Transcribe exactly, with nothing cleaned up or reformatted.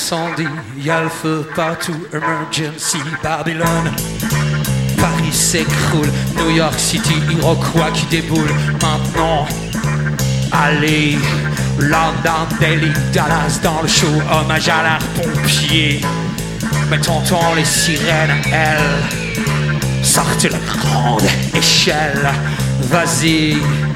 Incendie, y'a le feu partout, emergency, Babylone. Paris s'écroule, New York City, Iroquois qui déboule. Maintenant, allez, London, Delhi, Dallas dans le show, hommage à l'air pompier. Mais t'entends les sirènes, elles sortent la grande échelle. Vas-y.